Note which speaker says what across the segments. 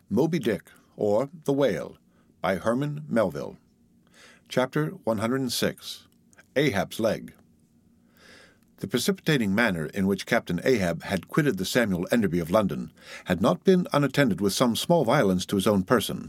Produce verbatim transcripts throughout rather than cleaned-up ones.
Speaker 1: Moby Dick, or The Whale, by Herman Melville. Chapter one hundred six. Ahab's Leg. The precipitating manner in which Captain Ahab had quitted the Samuel Enderby of London had not been unattended with some small violence to his own person.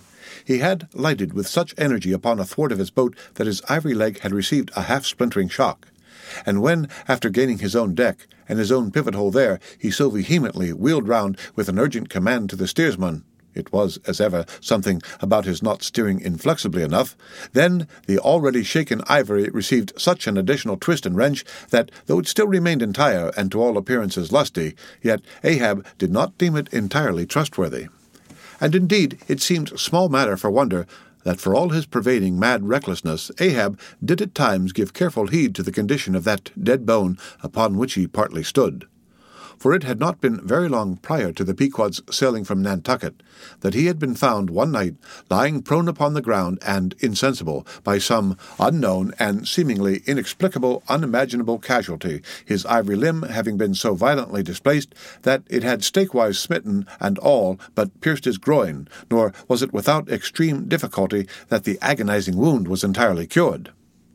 Speaker 1: He had lighted with such energy upon a thwart of his boat that his ivory leg had received a half-splintering shock, and when, after gaining his own deck, and his own pivot-hole there, he so vehemently wheeled round with an urgent command to the steersman, it was, as ever, something about his not steering inflexibly enough, then the already shaken ivory received such an additional twist and wrench that, though it still remained entire and to all appearances lusty, yet Ahab did not deem it entirely trustworthy. And indeed it seemed small matter for wonder that for all his pervading mad recklessness, Ahab did at times give careful heed to the condition of that dead bone upon which he partly stood. For it had not been very long prior to the Pequod's sailing from Nantucket that he had been found one night lying prone upon the ground and insensible by some unknown and seemingly inexplicable, unimaginable casualty, his ivory limb having been so violently displaced that it had stakewise smitten and all but pierced his groin, nor was it without extreme difficulty that the agonizing wound was entirely cured.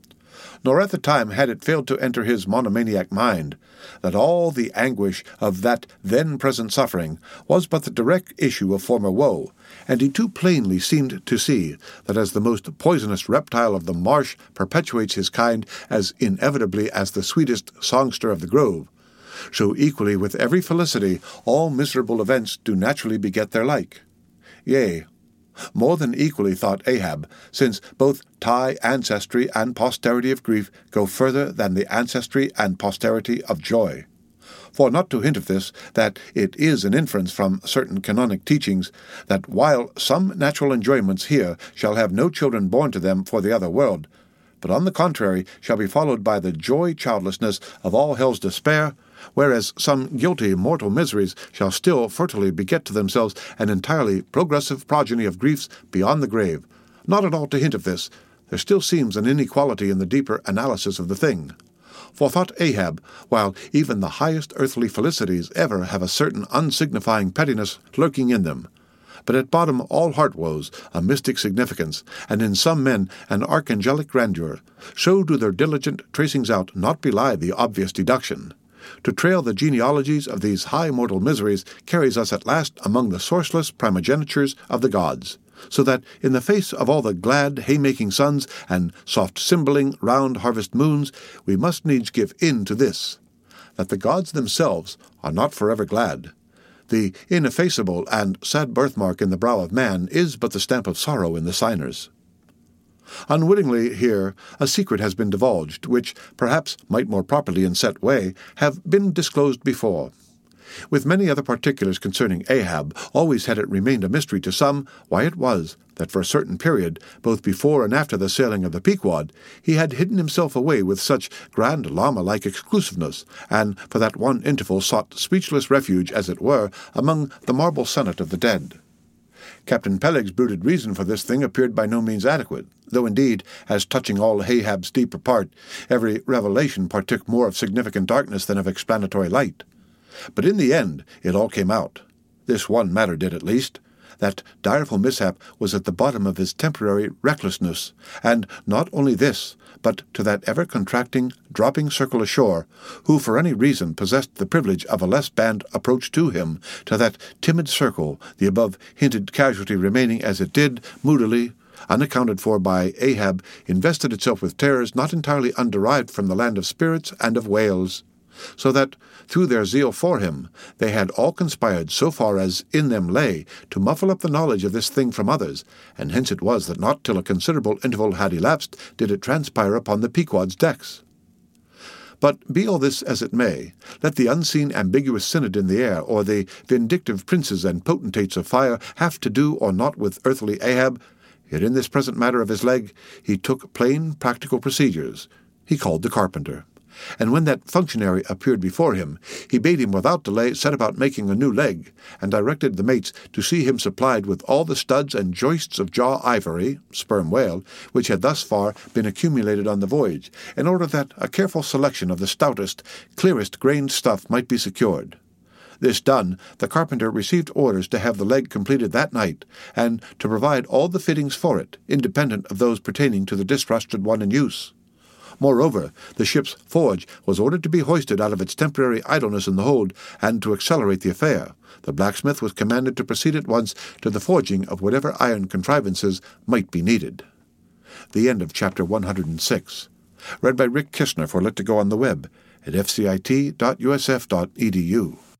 Speaker 1: Nor at the time had it failed to enter his monomaniac mind that all the anguish of that then-present suffering was but the direct issue of former woe, and he too plainly seemed to see that as the most poisonous reptile of the marsh perpetuates his kind as inevitably as the sweetest songster of the grove, so equally with every felicity all miserable events do naturally beget their like. Yea, more than equally, thought Ahab, since both tie ancestry and posterity of grief go further than the ancestry and posterity of joy. For not to hint of this, that it is an inference from certain canonic teachings, that while some natural enjoyments here shall have no children born to them for the other world, but on the contrary shall be followed by the joy-childlessness of all hell's despair, whereas some guilty mortal miseries shall still fertilely beget to themselves an entirely progressive progeny of griefs beyond the grave. Not at all to hint of this, there still seems an inequality in the deeper analysis of the thing. For thought Ahab, while even the highest earthly felicities ever have a certain unsignifying pettiness lurking in them, but at bottom all heart woes a mystic significance, and in some men an archangelic grandeur, so do their diligent tracings out not belie the obvious deduction. To trail the genealogies of these high mortal miseries carries us at last among the sourceless primogenitures of the gods, so that in the face of all the glad haymaking suns and soft cymbaling round harvest moons, we must needs give in to this, that the gods themselves are not forever glad. The ineffaceable and sad birthmark in the brow of man is but the stamp of sorrow in the signers. Unwittingly here a secret has been divulged, which, perhaps might more properly in set way, have been disclosed before. With many other particulars concerning Ahab, always had it remained a mystery to some why it was that for a certain period, both before and after the sailing of the Pequod, he had hidden himself away with such grand llama-like exclusiveness, and for that one interval sought speechless refuge, as it were, among the marble senate of the dead. Captain Peleg's bruited reason for this thing appeared by no means adequate, though indeed, as touching all Ahab's deeper part, every revelation partook more of significant darkness than of explanatory light. But in the end it all came out. This one matter did, at least. That direful mishap was at the bottom of his temporary recklessness, and not only this, but to that ever-contracting, dropping circle ashore, who for any reason possessed the privilege of a less band approach to him, to that timid circle, the above-hinted casualty remaining as it did, moodily, unaccounted for by Ahab, invested itself with terrors not entirely underived from the land of spirits and of whales, so that, through their zeal for him, they had all conspired so far as in them lay to muffle up the knowledge of this thing from others, and hence it was that not till a considerable interval had elapsed did it transpire upon the Pequod's decks. But be all this as it may, let the unseen ambiguous synod in the air, or the vindictive princes and potentates of fire have to do or not with earthly Ahab, yet in this present matter of his leg he took plain practical procedures. He called the carpenter. And when that functionary appeared before him, he bade him without delay set about making a new leg, and directed the mates to see him supplied with all the studs and joists of jaw ivory, sperm whale, which had thus far been accumulated on the voyage, in order that a careful selection of the stoutest, clearest grained stuff might be secured. This done, the carpenter received orders to have the leg completed that night, and to provide all the fittings for it, independent of those pertaining to the distrusted one in use. Moreover, the ship's forge was ordered to be hoisted out of its temporary idleness in the hold, and to accelerate the affair, the blacksmith was commanded to proceed at once to the forging of whatever iron contrivances might be needed. The end of chapter one hundred six. Read by Rick Kistner for Lit to Go on the web at f c i t dot u s f dot e d u.